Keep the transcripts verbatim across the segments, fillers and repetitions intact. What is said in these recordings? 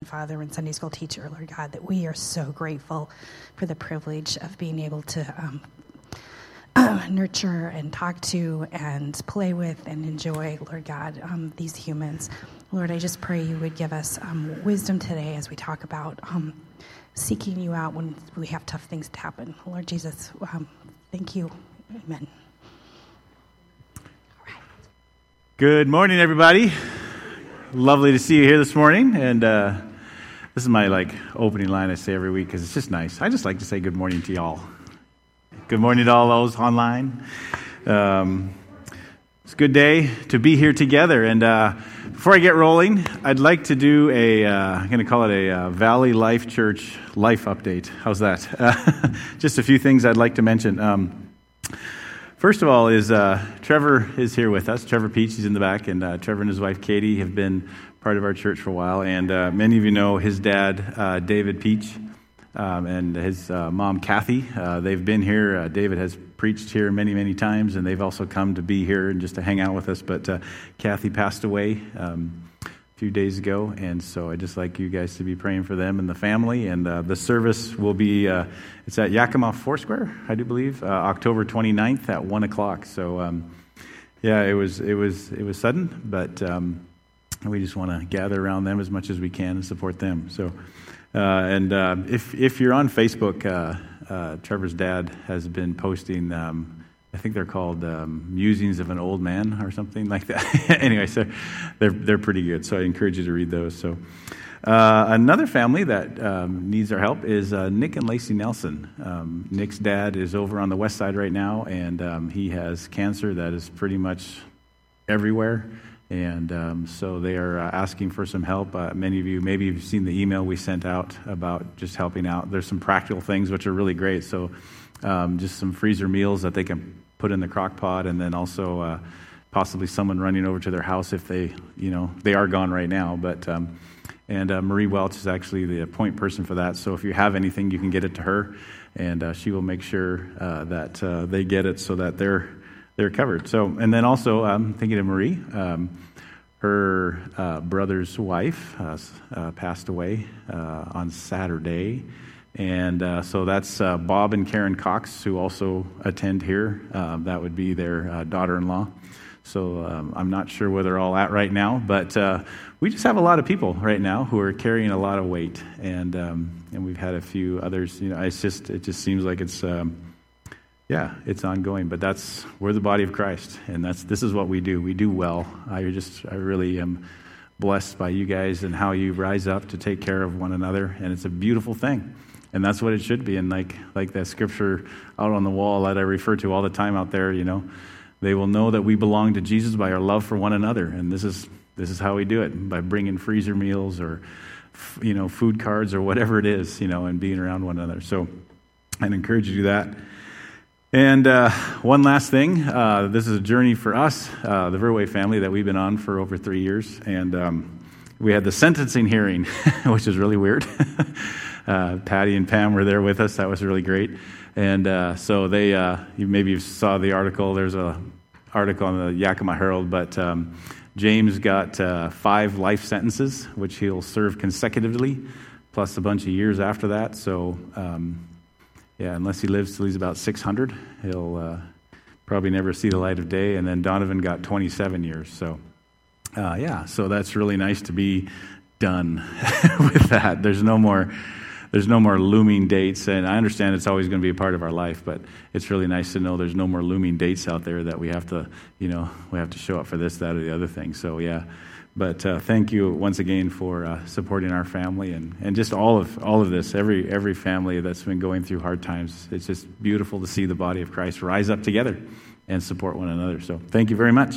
father and Sunday school teacher, Lord God, that we are so grateful for the privilege of being able to um, uh, nurture and talk to and play with and enjoy, Lord God, um, these humans. Lord, I just pray you would give us um, wisdom today as we talk about um, seeking you out when we have tough things to happen. Lord Jesus, um, thank you. Amen. All right. Good morning, everybody. Lovely to see you here this morning. And uh, this is my like opening line I say every week because it's just nice. I just like to say good morning to y'all. Good morning to all those online. Um, it's a good day to be here together. And uh, before I get rolling, I'd like to do a, uh, I'm going to call it a uh, Valley Life Church life update. How's that? Uh, just a few things I'd like to mention. Um, first of all is uh, Trevor is here with us. Trevor Peach, he's in the back. And uh, Trevor and his wife, Katie, have been part of our church for a while. And uh, many of you know his dad, uh, David Peach, um, and his uh, mom, Kathy. Uh, they've been here. Uh, David has preached here many, many times, and they've also come to be here and just to hang out with us. But uh, Kathy passed away um, a few days ago, and so I'd just like you guys to be praying for them and the family. And uh, the service will be, uh, it's at Yakima Foursquare, I do believe, uh, October twenty-ninth at one o'clock. So, um, yeah, it was it was it was sudden, but um, we just want to gather around them as much as we can and support them. So, uh, and uh, if if you're on Facebook. Uh, Uh, Trevor's dad has been posting, um, I think they're called um, Musings of an Old Man or something like that. Anyway, so they're they're pretty good, so I encourage you to read those. So uh, another family that um, needs our help is uh, Nick and Lacey Nelson. Um, Nick's dad is over on the west side right now, and um, he has cancer that is pretty much everywhere. And um, so they are uh, asking for some help. Uh, many of you, maybe you've seen the email we sent out about just helping out. There's some practical things which are really great. So um, just some freezer meals that they can put in the crock pot, and then also uh, possibly someone running over to their house if they, you know, they are gone right now. But um, and uh, Marie Welch is actually the point person for that. So if you have anything, you can get it to her, and uh, she will make sure uh, that uh, they get it so that they're They're covered. So, and then also, I'm thinking of Marie. Um, her uh, brother's wife uh, uh, passed away uh, on Saturday, and uh, so that's uh, Bob and Karen Cox, who also attend here. Uh, that would be their uh, daughter-in-law. So um, I'm not sure where they're all at right now, but uh, we just have a lot of people right now who are carrying a lot of weight, and um, and we've had a few others. You know, it's just it just seems like it's. Um, Yeah, it's ongoing, but that's we're the body of Christ, and that's this is what we do. We do well. I just I really am blessed by you guys and how you rise up to take care of one another, and it's a beautiful thing, and that's what it should be. And like like that scripture out on the wall that I refer to all the time out there, you know, they will know that we belong to Jesus by our love for one another, and this is this is how we do it, by bringing freezer meals or you know food cards or whatever it is, you know, and being around one another. So I'd encourage you to do that. And uh, one last thing, uh, this is a journey for us, uh, the Verway family, that we've been on for over three years. And um, we had the sentencing hearing, which is really weird. uh, Patty and Pam were there with us. That was really great. And uh, so they, uh, you maybe you saw the article. There's a article on the Yakima Herald, but um, James got uh, five life sentences, which he'll serve consecutively, plus a bunch of years after that. So... Um, Yeah, unless he lives till he's about six hundred, he'll uh, probably never see the light of day. And then Donovan got twenty-seven years. So, uh, yeah, so that's really nice to be done with that. There's no more, there's no more looming dates. And I understand it's always going to be a part of our life, but it's really nice to know there's no more looming dates out there that we have to, you know, we have to show up for this, that, or the other thing. So, yeah. But uh, thank you once again for uh, supporting our family and, and just all of all of this, every every family that's been going through hard times. It's just beautiful to see the body of Christ rise up together and support one another. So thank you very much.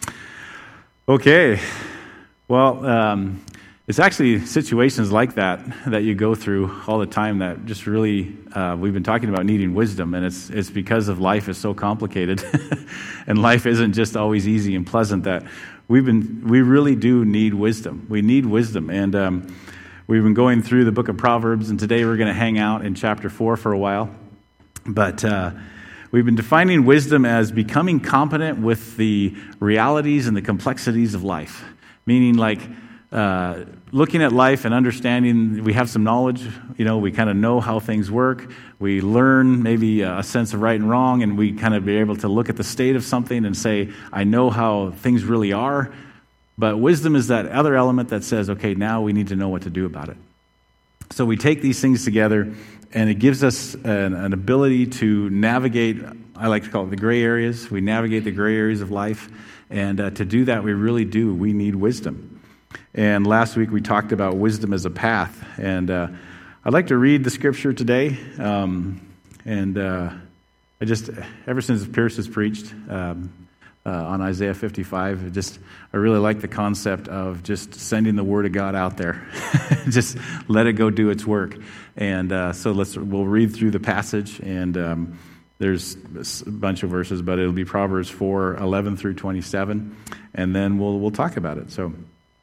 Okay. Well, um, it's actually situations like that that you go through all the time that just really, uh, we've been talking about needing wisdom, and it's it's because of life is so complicated and life isn't just always easy and pleasant that We've been, we really do need wisdom. We need wisdom. And um, we've been going through the book of Proverbs, and today we're going to hang out in chapter four for a while. But uh, we've been defining wisdom as becoming competent with the realities and the complexities of life. Meaning like uh, looking at life and understanding, we have some knowledge, you know, we kind of know how things work. We learn maybe a sense of right and wrong, and we kind of be able to look at the state of something and say, I know how things really are. But wisdom is that other element that says, okay, now we need to know what to do about it. So we take these things together, and it gives us an, an ability to navigate, I like to call it the gray areas. We navigate the gray areas of life. And uh, to do that, we really do. We need wisdom. And last week we talked about wisdom as a path. And uh, I'd like to read the scripture today. Um, and uh, I just, ever since Pierce has preached um, uh, on Isaiah fifty-five, it just I really like the concept of just sending the Word of God out there. Just let it go do its work. And uh, so let's we'll read through the passage, and um, there's a bunch of verses, but it'll be Proverbs four, eleven through twenty-seven, and then we'll we'll talk about it. So,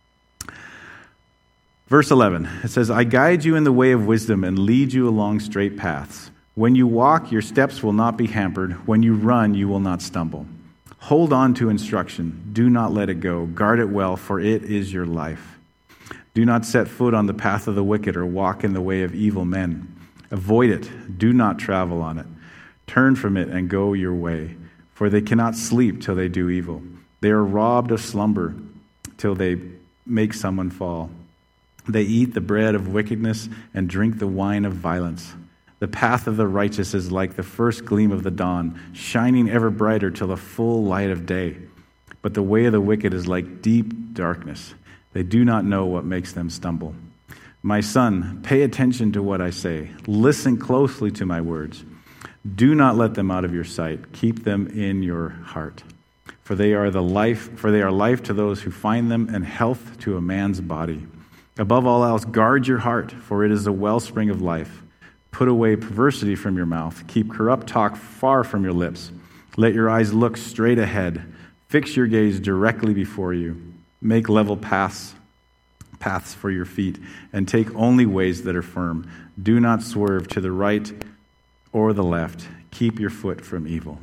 verse eleven, it says, I guide you in the way of wisdom and lead you along straight paths. When you walk, your steps will not be hampered. When you run, you will not stumble. Hold on to instruction. Do not let it go. Guard it well, for it is your life. Do not set foot on the path of the wicked or walk in the way of evil men. Avoid it. Do not travel on it. Turn from it and go your way, for they cannot sleep till they do evil. They are robbed of slumber till they make someone fall. They eat the bread of wickedness and drink the wine of violence. The path of the righteous is like the first gleam of the dawn, shining ever brighter till the full light of day. But the way of the wicked is like deep darkness. They do not know what makes them stumble. My son, pay attention to what I say. Listen closely to my words. Do not let them out of your sight. Keep them in your heart. For they are the life, for they are life to those who find them, and health to a man's body. Above all else, guard your heart, for it is a wellspring of life. Put away perversity from your mouth. Keep corrupt talk far from your lips. Let your eyes look straight ahead. Fix your gaze directly before you. Make level paths, paths for your feet, and take only ways that are firm. Do not swerve to the right or the left. Keep your foot from evil.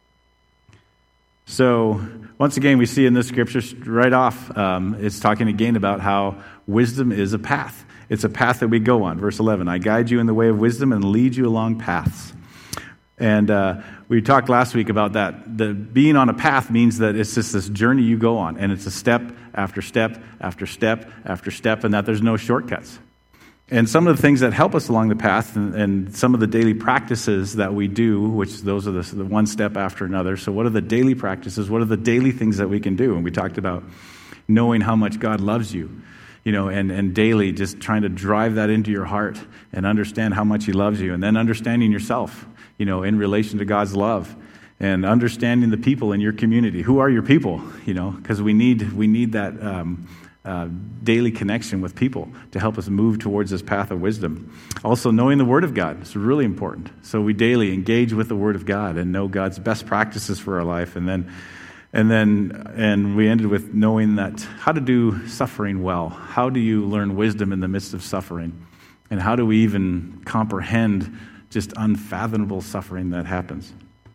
So, once again, we see in this scripture right off, um, it's talking again about how wisdom is a path. It's a path that we go on. Verse eleven, I guide you in the way of wisdom and lead you along paths. And uh, we talked last week about that. The being on a path means that it's just this journey you go on, and it's a step after step after step after step, and that there's no shortcuts. And some of the things that help us along the path, and, and some of the daily practices that we do, which those are the, the one step after another. So what are the daily practices? What are the daily things that we can do? And we talked about knowing how much God loves you, you know, and, and daily just trying to drive that into your heart and understand how much He loves you. And then understanding yourself, you know, in relation to God's love, and understanding the people in your community. Who are your people? You know, because we need we need that um, uh, daily connection with people to help us move towards this path of wisdom. Also, knowing the Word of God is really important. So we daily engage with the Word of God and know God's best practices for our life, and then. And then, and we ended with knowing that how to do suffering well. How do you learn wisdom in the midst of suffering? And how do we even comprehend just unfathomable suffering that happens?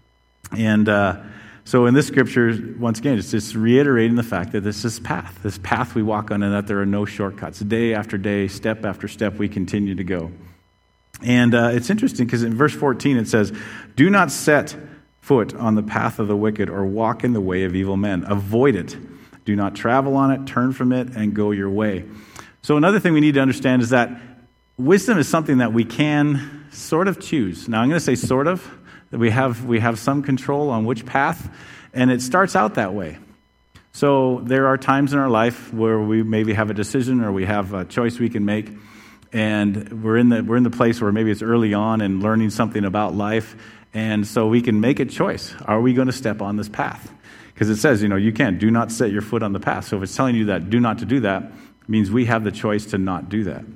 And uh, so in this scripture, once again, it's just reiterating the fact that this is path, this path we walk on, and that there are no shortcuts. Day after day, step after step, we continue to go. And uh, it's interesting because in verse fourteen it says, do not set foot on the path of the wicked or walk in the way of evil men. Avoid it. Do not travel on it, turn from it, and go your way. So another thing we need to understand is that wisdom is something that we can sort of choose. Now I'm going to say sort of, that we have we have some control on which path, and it starts out that way. So there are times in our life where we maybe have a decision or we have a choice we can make, and we're in the we're in the place where maybe it's early on and learning something about life. And so we can make a choice. Are we going to step on this path? Because it says, you know, you can't, do not set your foot on the path. So if it's telling you that do not to do that, it means we have the choice to not do that.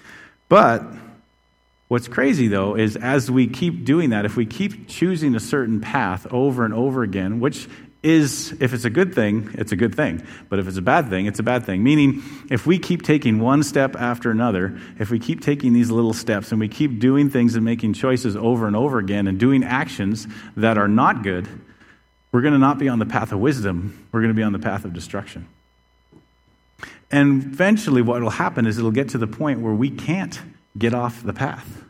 But what's crazy, though, is as we keep doing that, if we keep choosing a certain path over and over again, which is, if it's a good thing, it's a good thing. But if it's a bad thing, it's a bad thing. Meaning, if we keep taking one step after another, if we keep taking these little steps and we keep doing things and making choices over and over again and doing actions that are not good, we're going to not be on the path of wisdom. We're going to be on the path of destruction. And eventually what will happen is it'll get to the point where we can't get off the path.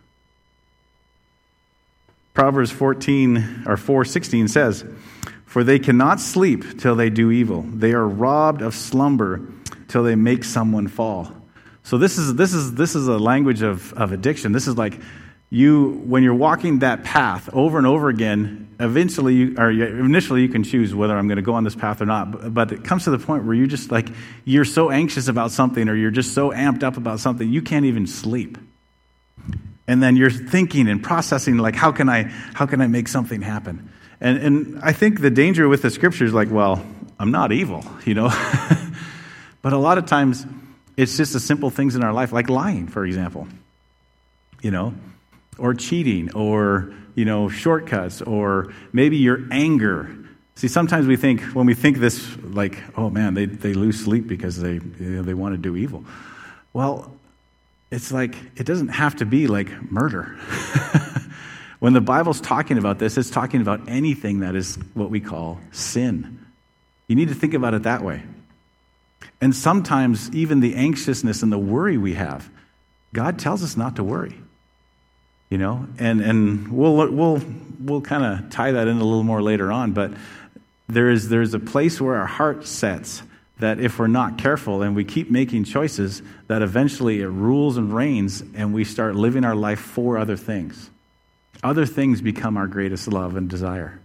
Proverbs fourteen or four sixteen says, "For they cannot sleep till they do evil. They are robbed of slumber till they make someone fall." So this is this is this is a language of, of addiction. This is like you when you're walking that path over and over again. Eventually, you, or initially, you can choose whether I'm going to go on this path or not. But, but it comes to the point where you just like you're so anxious about something, or you're just so amped up about something, you can't even sleep. And then you're thinking and processing, like, how can I how can I make something happen? And and I think the danger with the scripture is like, well, I'm not evil, you know. But a lot of times, it's just the simple things in our life, like lying, for example, you know, or cheating, or you know, shortcuts, or maybe your anger. See, sometimes we think, when we think this, like, oh man, they, they lose sleep because they you know, they want to do evil. Well, it's like, it doesn't have to be like murder. When the Bible's talking about this, it's talking about anything that is what we call sin. You need to think about it that way. And sometimes even the anxiousness and the worry we have, God tells us not to worry. You know, and, and we'll we'll we'll kind of tie that in a little more later on, but there is there's a place where our heart sets that if we're not careful and we keep making choices, that eventually it rules and reigns, and we start living our life for other things. Other things become our greatest love and desire.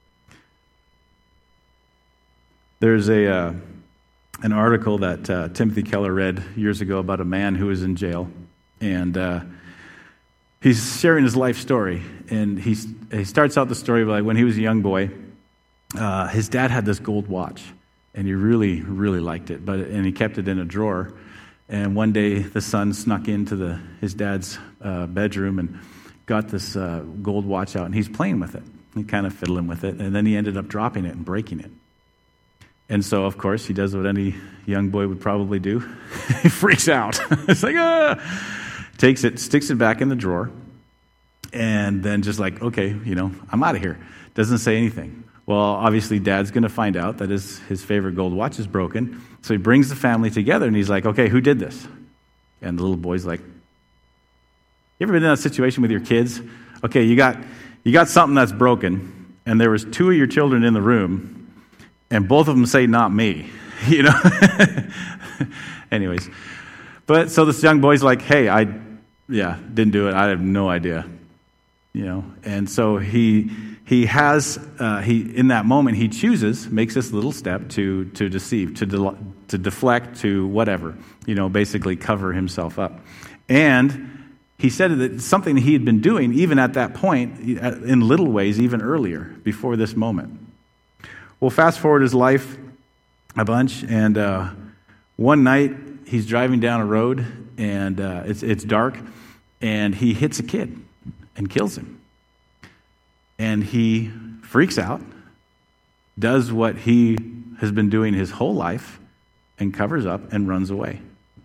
There's a uh, an article that uh, Timothy Keller read years ago about a man who was in jail, and uh, he's sharing his life story, and he he starts out the story like when he was a young boy, uh, his dad had this gold watch, and he really, really liked it, but and he kept it in a drawer. And one day, the son snuck into the his dad's uh, bedroom and got this uh, gold watch out, and he's playing with it. He kind of fiddling with it, and then he ended up dropping it and breaking it. And so, of course, he does what any young boy would probably do. He freaks out. It's like, ah! Takes it, sticks it back in the drawer, and then just like, okay, you know, I'm out of here. Doesn't say anything. Well, obviously, Dad's going to find out that his, his favorite gold watch is broken. So he brings the family together, and he's like, okay, who did this? And the little boy's like, you ever been in that situation with your kids? Okay, you got you got something that's broken, and there was two of your children in the room, and both of them say, not me, you know? Anyways. But so this young boy's like, hey, I, yeah, didn't do it. I have no idea, you know? And so he he has, uh, he in that moment, he chooses, makes this little step to to deceive, to de- to deflect, to whatever, you know, basically cover himself up. And he said that it's something he had been doing even at that point, in little ways, even earlier, before this moment. Well, fast forward his life a bunch, and uh, one night he's driving down a road, and uh, it's it's dark, and he hits a kid and kills him. And he freaks out, does what he has been doing his whole life, and covers up and runs away.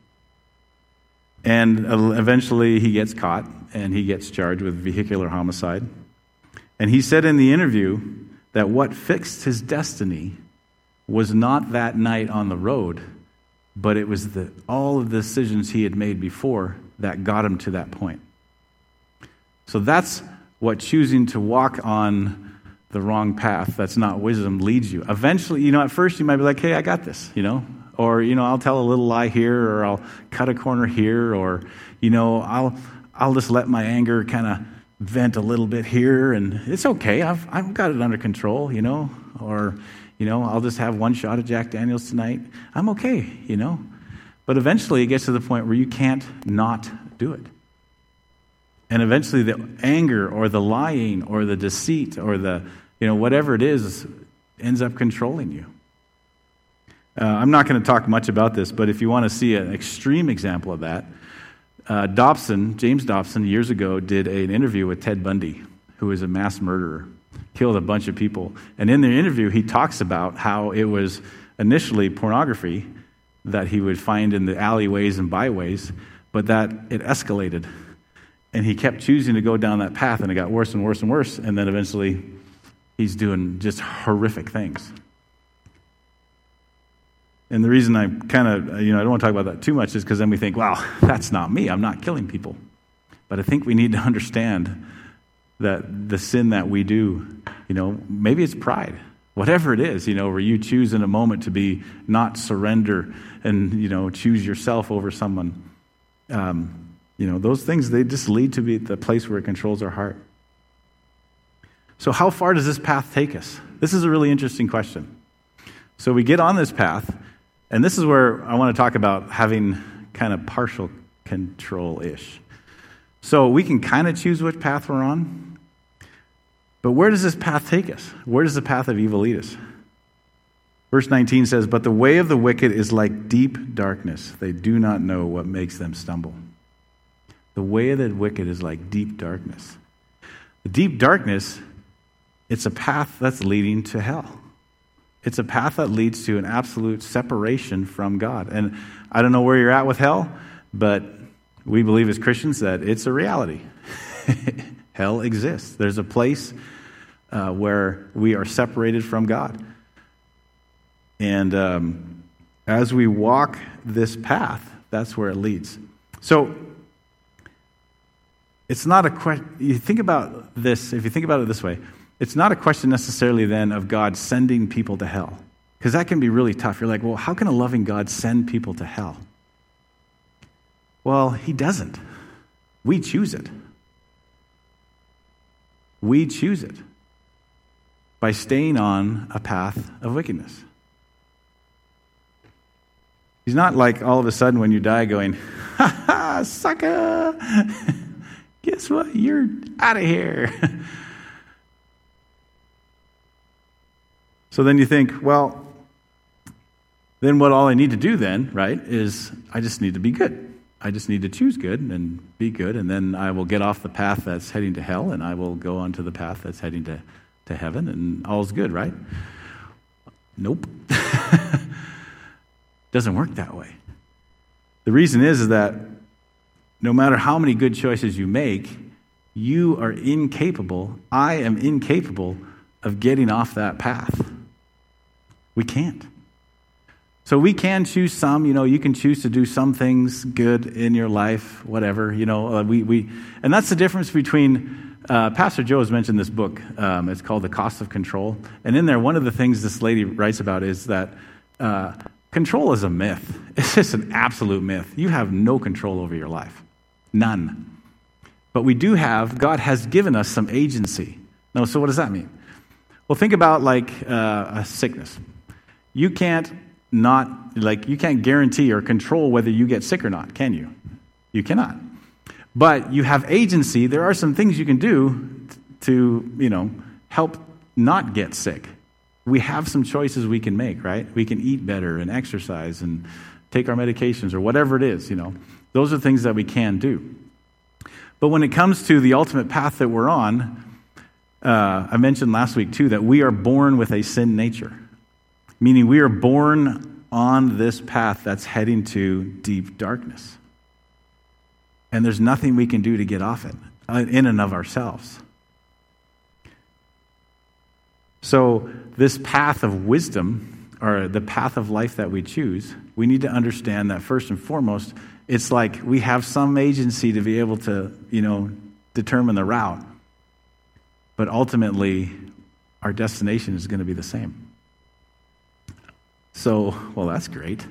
And eventually he gets caught, and he gets charged with vehicular homicide. And he said in the interview that what fixed his destiny was not that night on the road, but it was the, all of the decisions he had made before that got him to that point. So that's what choosing to walk on the wrong path, that's not wisdom, leads you. Eventually, you know, at first you might be like, hey, I got this, you know. Or, you know, I'll tell a little lie here, or I'll cut a corner here, or, you know, I'll I'll just let my anger kind of vent a little bit here, and it's okay. I've I've got it under control, you know. Or, you know, I'll just have one shot of Jack Daniels tonight. I'm okay, you know. But eventually it gets to the point where you can't not do it. And eventually the anger or the lying or the deceit or the, you know, whatever it is ends up controlling you. Uh, I'm not going to talk much about this, but if you want to see an extreme example of that, uh, Dobson, James Dobson, years ago did an interview with Ted Bundy, who was a mass murderer, killed a bunch of people. And in the interview, he talks about how it was initially pornography that he would find in the alleyways and byways, but that it escalated. And he kept choosing to go down that path, and it got worse and worse and worse, and then eventually he's doing just horrific things. And the reason I kind of, you know, I don't want to talk about that too much is because then we think, wow, that's not me. I'm not killing people. But I think we need to understand that the sin that we do, you know, maybe it's pride. Whatever it is, you know, where you choose in a moment to be not surrender and, you know, choose yourself over someone. Um, you know, those things, they just lead to be the place where it controls our heart. So how far does this path take us? This is a really interesting question. So we get on this path, and this is where I want to talk about having kind of partial control-ish. So we can kind of choose which path we're on, but where does this path take us? Where does the path of evil lead us? Verse nineteen says, "But the way of the wicked is like deep darkness. They do not know what makes them stumble." The way of the wicked is like deep darkness. The deep darkness, it's a path that's leading to hell. It's a path that leads to an absolute separation from God. And I don't know where you're at with hell, but we believe as Christians that it's a reality. Hell exists. There's a place uh, where we are separated from God. And um, as we walk this path, that's where it leads. So it's not a question. You think about this, if you think about it this way, it's not a question necessarily then of God sending people to hell. Because that can be really tough. You're like, well, how can a loving God send people to hell? Well, he doesn't. We choose it. We choose it by staying on a path of wickedness. He's not like all of a sudden when you die going, ha ha, sucker! Guess what? You're out of here. So then you think, well, then what all I need to do then, right, is I just need to be good. I just need to choose good and be good, and then I will get off the path that's heading to hell, and I will go onto the path that's heading to, to heaven, and all's good, right? Nope. Doesn't work that way. The reason is, is that no matter how many good choices you make, you are incapable, I am incapable of getting off that path. We can't. So we can choose some, you know, you can choose to do some things good in your life, whatever, you know, uh, we, we, and that's the difference between, uh, Pastor Joe has mentioned this book, um, it's called The Cost of Control, and in there, one of the things this lady writes about is that, uh, control is a myth. It's just an absolute myth. You have no control over your life. None. But we do have, God has given us some agency. No, so what does that mean? Well, think about like uh, a sickness. You can't not, like, you can't guarantee or control whether you get sick or not, can you? You cannot. But you have agency. There are some things you can do to, you know, help not get sick. We have some choices we can make, right? We can eat better and exercise and take our medications or whatever it is, you know. Those are things that we can do. But when it comes to the ultimate path that we're on, uh, I mentioned last week too that we are born with a sin nature. Meaning we are born on this path that's heading to deep darkness. And there's nothing we can do to get off it in and of ourselves. So this path of wisdom, or the path of life that we choose, we need to understand that first and foremost, it's like we have some agency to be able to, you know, determine the route. But ultimately, our destination is going to be the same. So, well, that's great.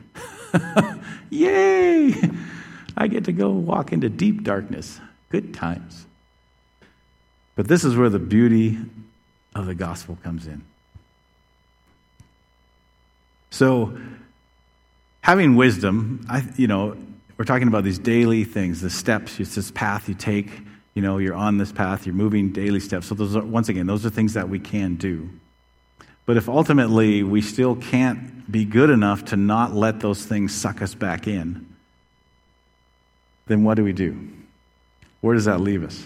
Yay! I get to go walk into deep darkness. Good times. But this is where the beauty of the gospel comes in. So, having wisdom, I, you know, we're talking about these daily things, the steps, it's this path you take, you know, you're on this path, you're moving daily steps. So those are, once again, those are things that we can do. But if ultimately we still can't be good enough to not let those things suck us back in, then what do we do? Where does that leave us?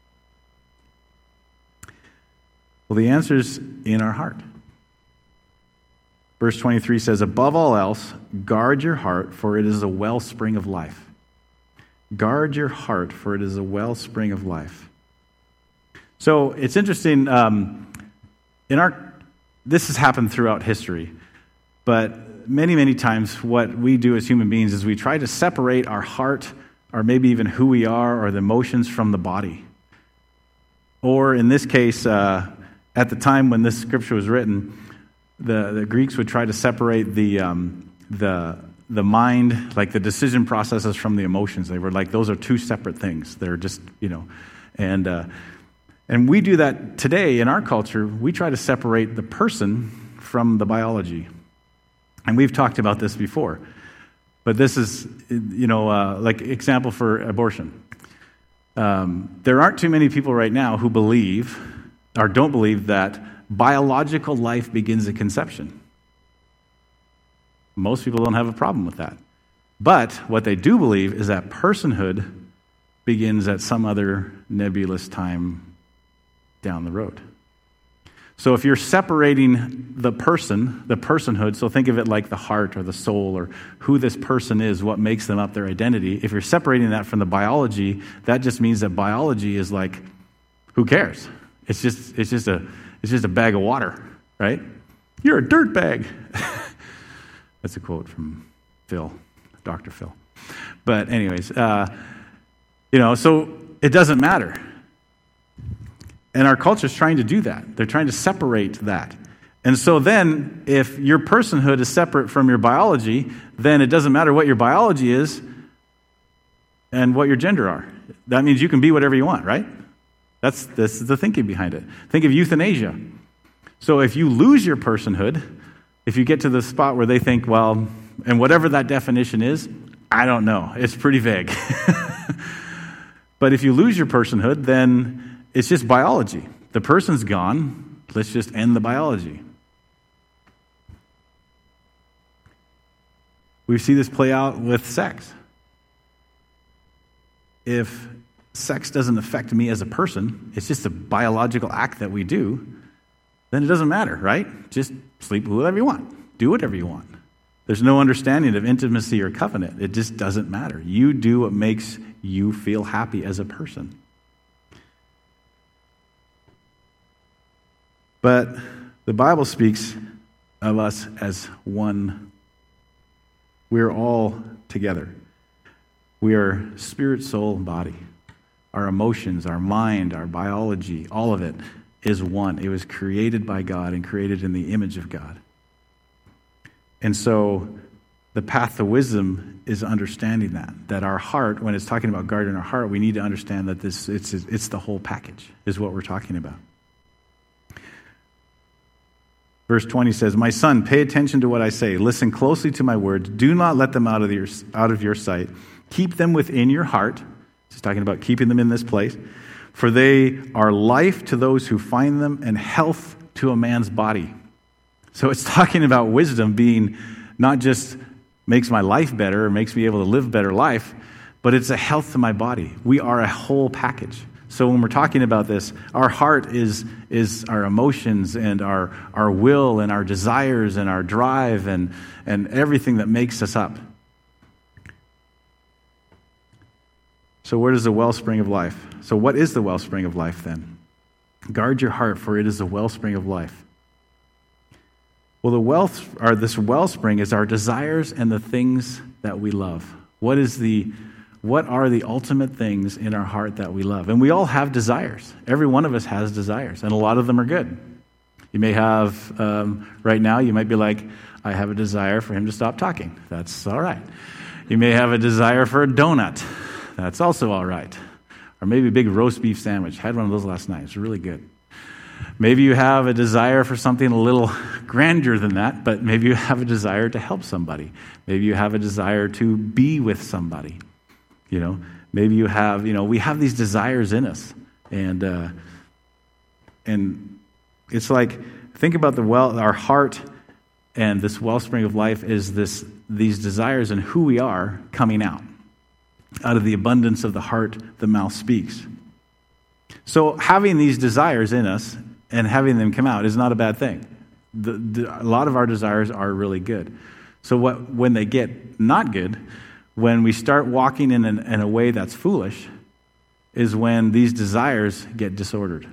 Well, the answer's in our heart. Verse twenty-three says, "Above all else, guard your heart, for it is a wellspring of life." Guard your heart, for it is a wellspring of life. So it's interesting. Um, in our, this has happened throughout history, but many, many times what we do as human beings is we try to separate our heart, or maybe even who we are, or the emotions from the body. Or in this case, uh, at the time when this scripture was written, the, the Greeks would try to separate the um, the the mind, like the decision processes, from the emotions. They were like, those are two separate things. They're just, you know, and uh, and we do that today in our culture. We try to separate the person from the biology. And we've talked about this before. But this is, you know, uh, like example for abortion. Um, there aren't too many people right now who believe or don't believe that biological life begins at conception. Most people don't have a problem with that. But what they do believe is that personhood begins at some other nebulous time down the road. So if you're separating the person, the personhood, so think of it like the heart or the soul or who this person is, what makes them up, their identity. If you're separating that from the biology, that just means that biology is like, who cares? It's just it's just a it's just a bag of water, right? You're a dirt bag. That's a quote from Phil, Doctor Phil. But anyways, uh, you know, so it doesn't matter. And our culture is trying to do that. They're trying to separate that. And so then, if your personhood is separate from your biology, then it doesn't matter what your biology is and what your gender are. That means you can be whatever you want, right? That's, that's the thinking behind it. Think of euthanasia. So if you lose your personhood, if you get to the spot where they think, well, and whatever that definition is, I don't know. It's pretty vague. But if you lose your personhood, then it's just biology. The person's gone. Let's just end the biology. We see this play out with sex. If sex doesn't affect me as a person, it's just a biological act that we do, then it doesn't matter, right? Just sleep with whoever you want. Do whatever you want. There's no understanding of intimacy or covenant. It just doesn't matter. You do what makes you feel happy as a person. But the Bible speaks of us as one. We're all together. We are spirit, soul, and body. Our emotions, our mind, our biology, all of it is one. It was created by God and created in the image of God. And so the path to wisdom is understanding that. That our heart, when it's talking about guarding our heart, we need to understand that this it's it's the whole package, is what we're talking about. Verse twenty says, "My son, pay attention to what I say. Listen closely to my words. Do not let them out of your, out of your sight. Keep them within your heart." He's talking about keeping them in this place. "For they are life to those who find them and health to a man's body." So it's talking about wisdom being not just makes my life better or makes me able to live a better life, but it's a health to my body. We are a whole package. So when we're talking about this, our heart is is our emotions and our, our will and our desires and our drive and, and everything that makes us up. So where does the wellspring of life? So what is the wellspring of life then? Guard your heart, for it is the wellspring of life. Well, the wealth, or this wellspring is our desires and the things that we love. What is the What are the ultimate things in our heart that we love? And we all have desires. Every one of us has desires, and a lot of them are good. You may have, um, right now, you might be like, I have a desire for him to stop talking. That's all right. You may have a desire for a donut. That's also all right. Or maybe a big roast beef sandwich. Had one of those last night. It's really good. Maybe you have a desire for something a little grander than that, but maybe you have a desire to help somebody. Maybe you have a desire to be with somebody. You know, maybe you have, you know, we have these desires in us. And uh, and it's like, think about the well, our heart and this wellspring of life is this these desires and who we are coming out. Out of the abundance of the heart, the mouth speaks. So having these desires in us and having them come out is not a bad thing. The, the, a lot of our desires are really good. So what when they get not good, when we start walking in, an, in a way that's foolish, is when these desires get disordered.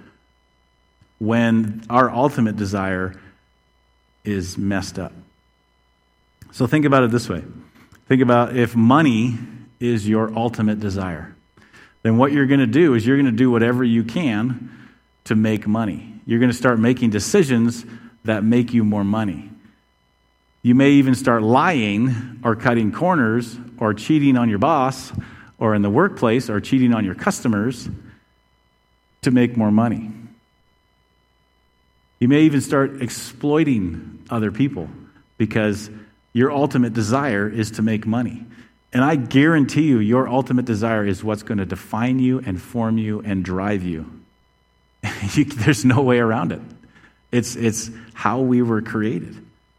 When our ultimate desire is messed up. So think about it this way. Think about if money is your ultimate desire, then what you're going to do is you're going to do whatever you can to make money. You're going to start making decisions that make you more money. You may even start lying or cutting corners or cheating on your boss or in the workplace or cheating on your customers to make more money. You may even start exploiting other people because your ultimate desire is to make money. And I guarantee you, your ultimate desire is what's going to define you and form you and drive you. you there's no way around it. It's, it's how we were created.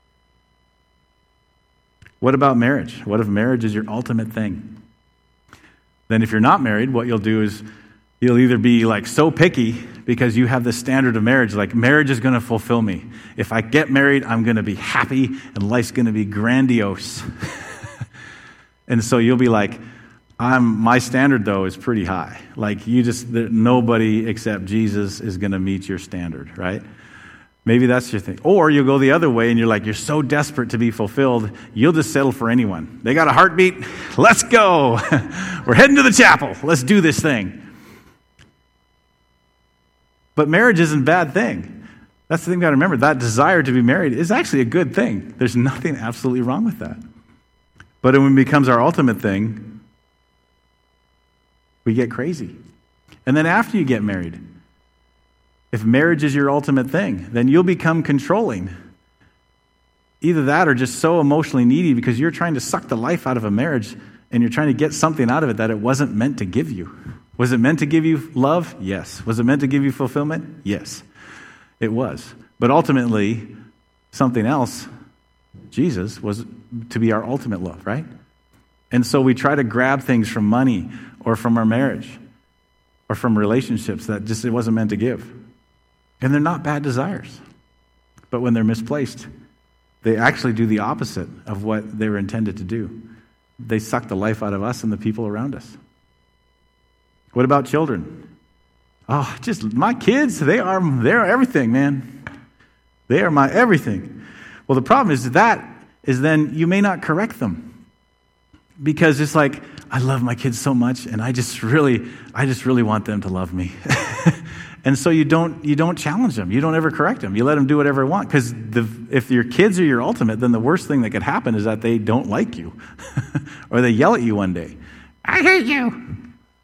What about marriage? What if marriage is your ultimate thing? Then if you're not married, what you'll do is you'll either be like so picky because you have the standard of marriage, like marriage is going to fulfill me. If I get married, I'm going to be happy and life's going to be grandiose. And so you'll be like, I'm, my standard, though, is pretty high. Like, you just, nobody except Jesus is going to meet your standard, right? Maybe that's your thing. Or you'll go the other way and you're like, you're so desperate to be fulfilled, you'll just settle for anyone. They got a heartbeat? Let's go. We're heading to the chapel. Let's do this thing. But marriage isn't a bad thing. That's the thing you got to remember. That desire to be married is actually a good thing. There's nothing absolutely wrong with that. But when it becomes our ultimate thing, we get crazy. And then after you get married, if marriage is your ultimate thing, then you'll become controlling. Either that or just so emotionally needy because you're trying to suck the life out of a marriage and you're trying to get something out of it that it wasn't meant to give you. Was it meant to give you love? Yes. Was it meant to give you fulfillment? Yes, it was. But ultimately, something else, Jesus, was to be our ultimate love, right? And so we try to grab things from money or from our marriage or from relationships that just it wasn't meant to give. And they're not bad desires. But when they're misplaced, they actually do the opposite of what they were intended to do. They suck the life out of us and the people around us. What about children? Oh, just my kids, they are they're everything, man. They are my everything. Well, the problem is that is then you may not correct them. Because it's like, I love my kids so much, and I just really, I just really want them to love me. And so you don't, you don't challenge them. You don't ever correct them. You let them do whatever they want. Because if your kids are your ultimate, then the worst thing that could happen is that they don't like you. Or they yell at you one day. I hate you.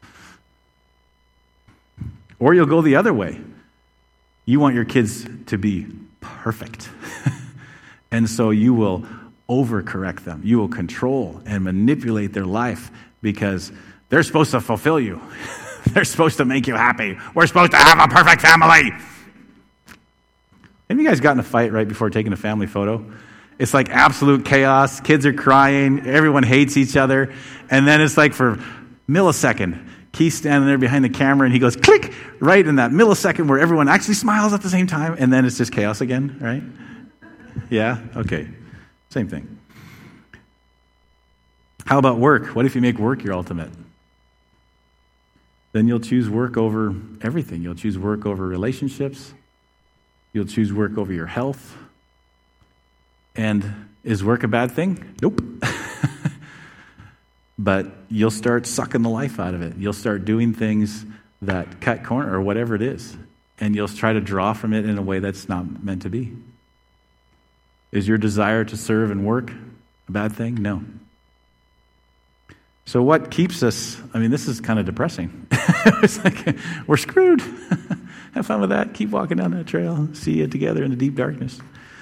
Or you'll go the other way. You want your kids to be perfect. And so you will overcorrect them. You will control and manipulate their life because they're supposed to fulfill you. They're supposed to make you happy. We're supposed to have a perfect family. Have you guys gotten in a fight right before taking a family photo? It's like absolute chaos. Kids are crying. Everyone hates each other. And then it's like for millisecond, Keith's standing there behind the camera and he goes click right in that millisecond where everyone actually smiles at the same time. And then it's just chaos again, right? Yeah? Okay. Same thing. How about work? What if you make work your ultimate? Then you'll choose work over everything. You'll choose work over relationships. You'll choose work over your health. And is work a bad thing? Nope. But you'll start sucking the life out of it. You'll start doing things that cut corner or whatever it is. And you'll try to draw from it in a way that's not meant to be. Is your desire to serve and work a bad thing? No. So what keeps us, I mean, this is kind of depressing. It's like, we're screwed. Have fun with that. Keep walking down that trail. See you together in the deep darkness.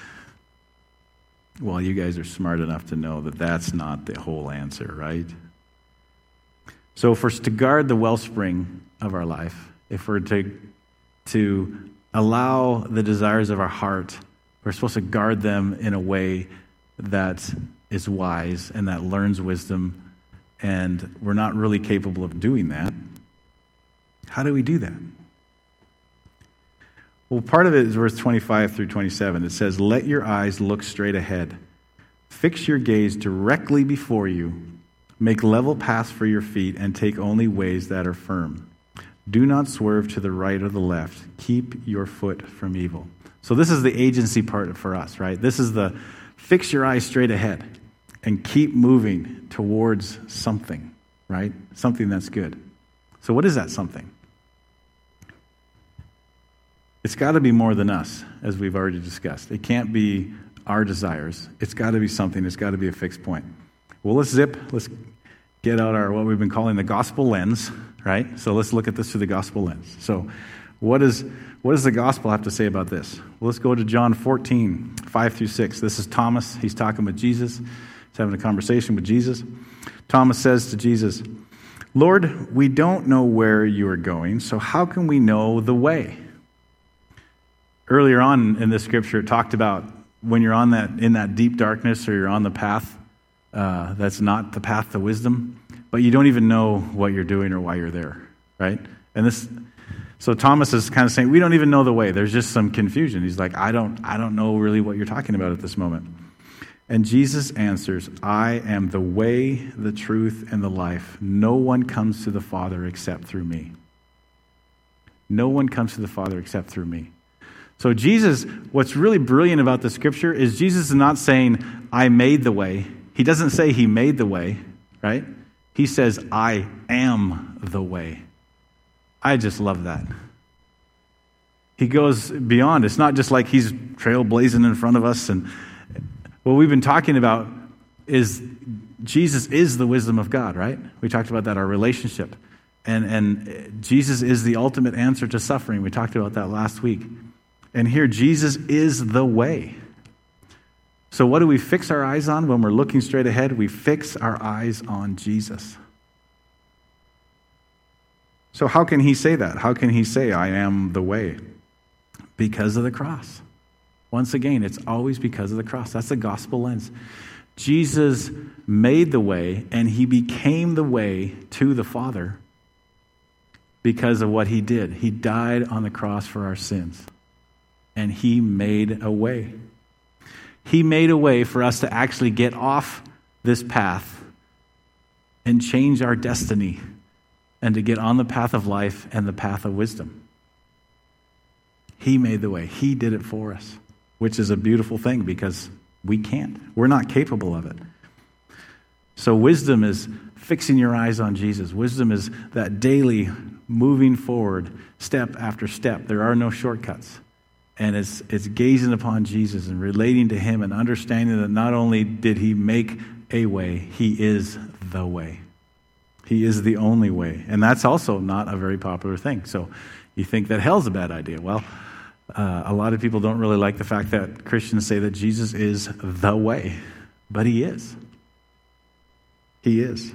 Well, you guys are smart enough to know that that's not the whole answer, right? So for us to guard the wellspring of our life, if we're to, to allow the desires of our heart, we're supposed to guard them in a way that is wise and that learns wisdom, and we're not really capable of doing that. How do we do that? Well, part of it is verse twenty-five through twenty-seven. It says, "Let your eyes look straight ahead. Fix your gaze directly before you. Make level paths for your feet and take only ways that are firm. Do not swerve to the right or the left. Keep your foot from evil." So this is the agency part for us, right? This is the fix your eyes straight ahead. and keep moving towards something, right? Something that's good. So what is that something? It's got to be more than us, as we've already discussed. It can't be our desires. It's got to be something. It's got to be a fixed point. Well, let's zip. Let's get out our, what we've been calling the gospel lens, right? So let's look at this through the gospel lens. So what is what does the gospel have to say about this? Well, let's go to John fourteen, five through six. This is Thomas. He's talking with Jesus. He's having a conversation with Jesus. Thomas says to Jesus, "Lord, we don't know where you are going, so how can we know the way?" Earlier on in this scripture, it talked about when you're on that in that deep darkness, or you're on the path uh, that's not the path to wisdom, but you don't even know what you're doing or why you're there, right? And this, so Thomas is kind of saying, we don't even know the way. There's just some confusion. He's like, I don't, I don't know really what you're talking about at this moment. And Jesus answers, "I am the way, the truth, and the life. No one comes to the Father except through me." No one comes to the Father except through me. So Jesus, what's really brilliant about the scripture is Jesus is not saying, I made the way. He doesn't say he made the way, right? He says, I am the way. I just love that. He goes beyond. It's not just like he's trailblazing in front of us. And what we've been talking about is Jesus is the wisdom of God, right? We talked about that, our relationship. And, and Jesus is the ultimate answer to suffering. We talked about that last week. And here, Jesus is the way. So what do we fix our eyes on when we're looking straight ahead? We fix our eyes on Jesus. So how can he say that? How can he say, I am the way? Because of the cross. Once again, it's always because of the cross. That's the gospel lens. Jesus made the way, and he became the way to the Father because of what he did. He died on the cross for our sins. And he made a way. He made a way for us to actually get off this path and change our destiny and to get on the path of life and the path of wisdom. He made the way. He did it for us, which is a beautiful thing because we can't. We're not capable of it. So wisdom is fixing your eyes on Jesus. Wisdom is that daily moving forward, step after step. There are no shortcuts. And it's it's gazing upon Jesus and relating to him and understanding that not only did he make a way, he is the way. He is the only way. And that's also not a very popular thing. So you think that hell's a bad idea. Well, uh, a lot of people don't really like the fact that Christians say that Jesus is the way. But he is. He is.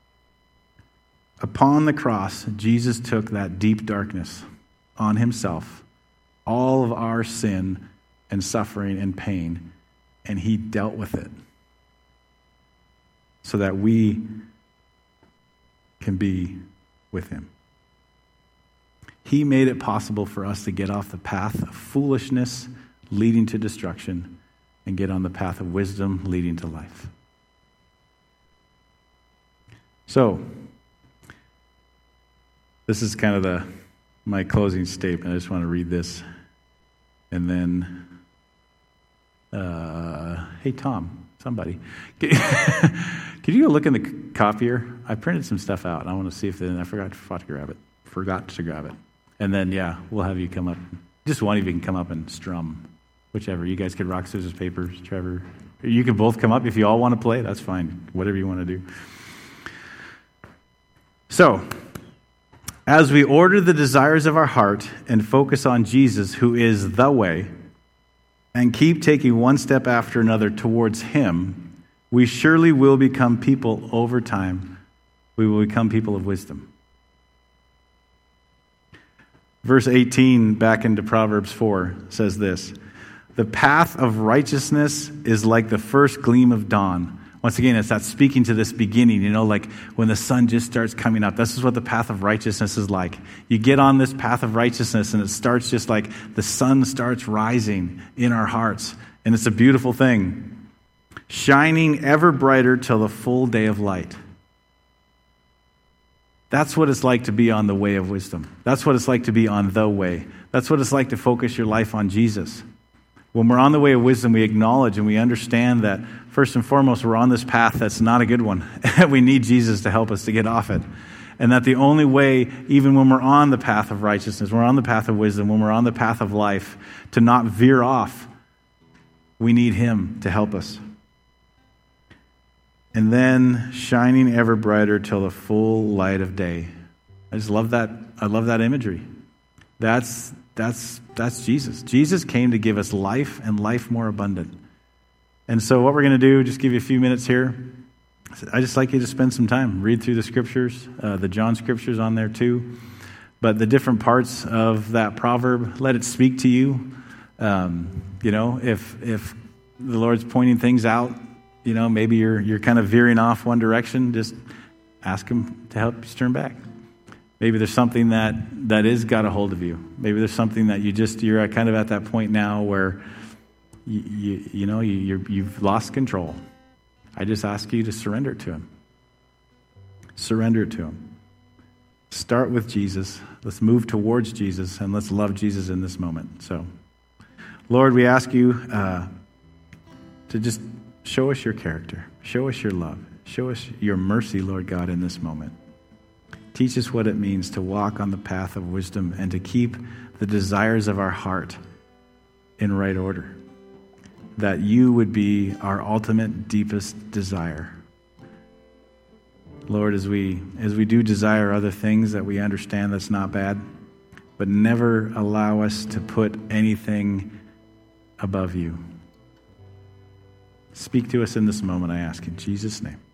Upon the cross, Jesus took that deep darkness on himself, all of our sin and suffering and pain, and he dealt with it so that we can be with him. He made it possible for us to get off the path of foolishness leading to destruction and get on the path of wisdom leading to life. So, this is kind of the my closing statement. I just want to read this. And then, uh, hey, Tom, somebody. Could you go look in the copier? I printed some stuff out, and I want to see if they, I forgot, forgot to grab it. Forgot to grab it. And then, yeah, we'll have you come up. Just one of you can come up and strum, whichever. You guys could rock, scissors, paper, Trevor. You can both come up if you all want to play. That's fine. Whatever you want to do. So, as we order the desires of our heart and focus on Jesus, who is the way, and keep taking one step after another towards him, we surely will become people over time. We will become people of wisdom. Verse eighteen, back into Proverbs four, says this: the path of righteousness is like the first gleam of dawn. Once again, it's that speaking to this beginning, you know, like when the sun just starts coming up. This is what the path of righteousness is like. You get on this path of righteousness and it starts just like the sun starts rising in our hearts. And it's a beautiful thing. Shining ever brighter till the full day of light. That's what it's like to be on the way of wisdom. That's what it's like to be on the way. That's what it's like to focus your life on Jesus. When we're on the way of wisdom, we acknowledge and we understand that first and foremost, we're on this path that's not a good one. We need Jesus to help us to get off it. And that the only way, even when we're on the path of righteousness, we're on the path of wisdom, when we're on the path of life, to not veer off, we need him to help us. And then shining ever brighter till the full light of day. I just love that. I love that imagery. That's that's that's Jesus. Jesus came to give us life and life more abundant. And so what we're going to do, just give you a few minutes here. I just like you to spend some time, read through the scriptures, uh, the John scriptures on there too. But the different parts of that proverb, let it speak to you. Um, you know, if if the Lord's pointing things out, you know, maybe you're you're kind of veering off one direction, just ask him to help you turn back. Maybe there's something that, that is got a hold of you. Maybe there's something that you just, you're kind of at that point now where, you you, you know, you, you're, you've lost control. I just ask you to surrender it to him. Surrender it to him. Start with Jesus. Let's move towards Jesus, and let's love Jesus in this moment. So, Lord, we ask you uh, to just show us your character. Show us your love. Show us your mercy, Lord God, in this moment. Teach us what it means to walk on the path of wisdom and to keep the desires of our heart in right order. That you would be our ultimate, deepest desire. Lord, as we as we do desire other things that we understand that's not bad, but never allow us to put anything above you. Speak to us in this moment, I ask in Jesus' name.